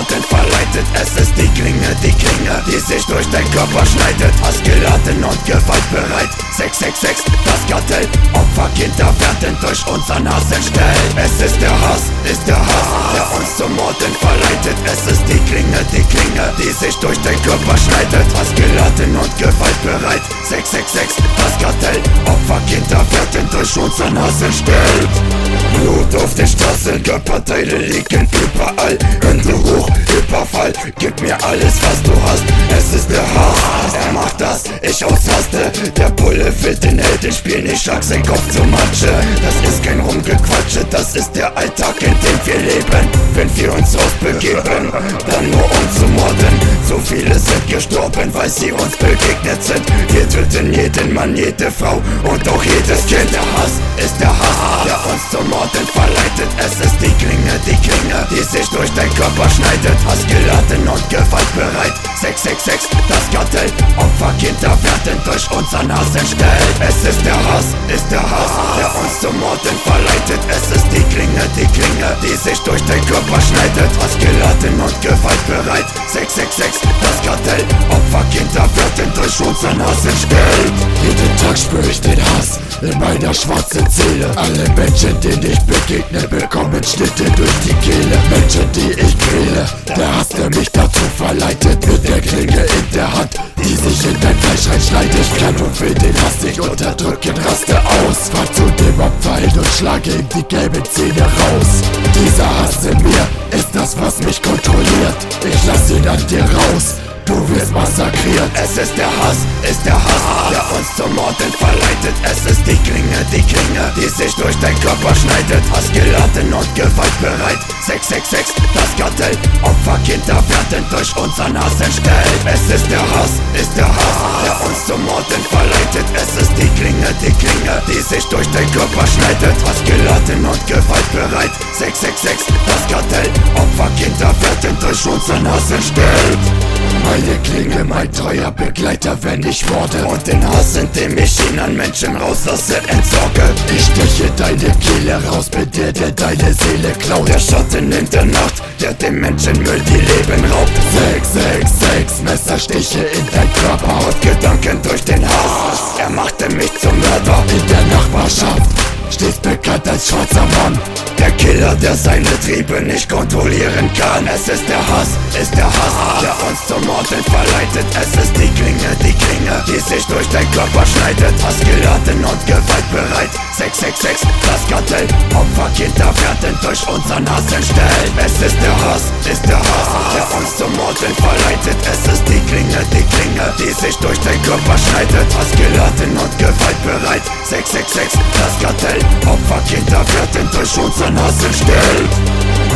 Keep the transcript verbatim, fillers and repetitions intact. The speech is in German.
Morden verleitet. Es ist die Klinge, die Klinge, die sich durch dein Körper schneidet. Hass geladen und gewaltbereit. sechs sechs sechs, das Kartell. Opferkinder werden durch unseren Hass entstellt. Es ist der Hass, ist der Hass, der uns zum Morden verleitet. Es ist die Klinge, die Klinge, die sich durch dein Körper schneidet. Hass geladen und gewaltbereit. sechs sechs sechs, das Kartell. Opferkinder werden durch unseren Hass entstellt. Blut auf den Straßen, Körperteile liegen überall. Hände hoch, Überfall, gib mir alles, was du hast. Es ist der Hass, er macht das, ich ausraste. Der Bulle will den Heldenspiel, ich schlag sein Kopf zu Matsche. Das ist kein Rumgequatsche, das ist der Alltag, in dem wir leben. Wenn wir uns rausbegeben, dann nur um zu morden. So viele sind gestorben, weil sie uns begegnet sind. Wir töten jeden Mann, jede Frau und auch jedes Kind. Der Hass ist der Hass, der uns zum Morden verleitet. Es ist die Klinge, die Klinge, die sich durch dein Körper schneidet. Hass geladen und gewaltbereit. sechs sechs sechs, das Kartell. Opferkinder werden durch unseren Hass entstellt. Es ist der Hass, ist der Hass, der uns zum Morden verleitet. Es ist die Klinge, die Klinge, die sich durch dein Körper schneidet. Hass geladen und gewaltbereit. sechs sechs sechs, das Kartell. Opferkinder werden durch unseren Hass entstellt. Jeden Tag spür ich den Hass in meiner schwarzen Seele. Alle Menschen, denen ich begegne, bekommen Schnitte durch die Kehle. Menschen, die ich quäle, der Hass, der mich dazu verleitet, mit der Klinge in der Hand, die sich in dein Fleisch reinschneidet. Ich kann und will den Hass nicht unterdrücken, raste aus. Fahr zu dem Opfer hin und schlage ihm die gelben Zähne raus. Dieser Hass in mir ist das, was mich kontrolliert. Ich lass ihn an dir raus, du wirst massakriert. Es ist der Hass, ist der Hass, der uns zum Morden verleitet. Es ist die Klinge, die Klinge, die sich durch dein Körper schneidet. Hass geladen und gewaltbereit. sechs sechs sechs, das Kartell. Opferkinder werden durch unseren Hass entstellt. Es ist der Hass, ist der Hass, der uns zum Morden verleitet. Es ist die Klinge, die Klinge, die sich durch dein Körper schneidet. Hass geladen und gewaltbereit. sechs sechs sechs, das Kartell. Opferkinder werden durch unseren Hass entstellt. Meine Klinge, mein treuer Begleiter, wenn ich morde. Und den Hass, indem ich ihn an Menschen rauslasse, entsorge. Ich steche deine Kehle raus, bin der, der deine Seele klaut. Der Schatten in der Nacht, der dem Menschenmüll die Leben raubt. sechs sechs sechs, Messerstiche in dein Körper und Gedanken durch den Hass. Er machte mich zum Mörder in der Nachbarschaft. Stehst bekannt als schwarzer Mann, der Killer, der seine Triebe nicht kontrollieren kann. Es ist der Hass, ist der Hass, der uns zum Morden verleitet. Es ist die Klinge, die Klinge, die sich durch dein Körper schneidet. Hass geladen und gewaltbereit. sechs sechs sechs, das Kartell. Opferkinder werden durch unseren Hass entstellt. Es ist der Hass, ist der Hass, der uns zum Morden verleitet. Es ist die Klinge, die Klinge, die sich durch dein Körper schneidet. Hass geladen und gewaltbereit. sechs sechs sechs, das Kartell. Opferkinder werden durch unseren Hass entstellt.